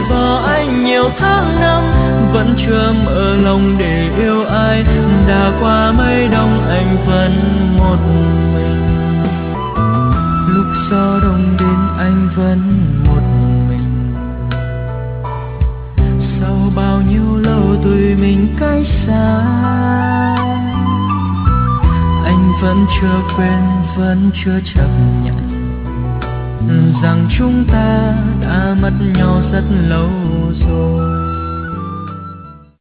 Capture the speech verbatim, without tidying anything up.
bỏ anh nhiều tháng năm, vẫn chưa mở lòng để yêu ai. Đã qua mấy đông anh vẫn một mình, lúc gió đông đến anh vẫn một mình. Sau bao nhiêu lâu tụi mình cách xa, anh vẫn chưa quên, vẫn chưa chấp nhận rằng chúng ta đã mất nhau rất lâu rồi.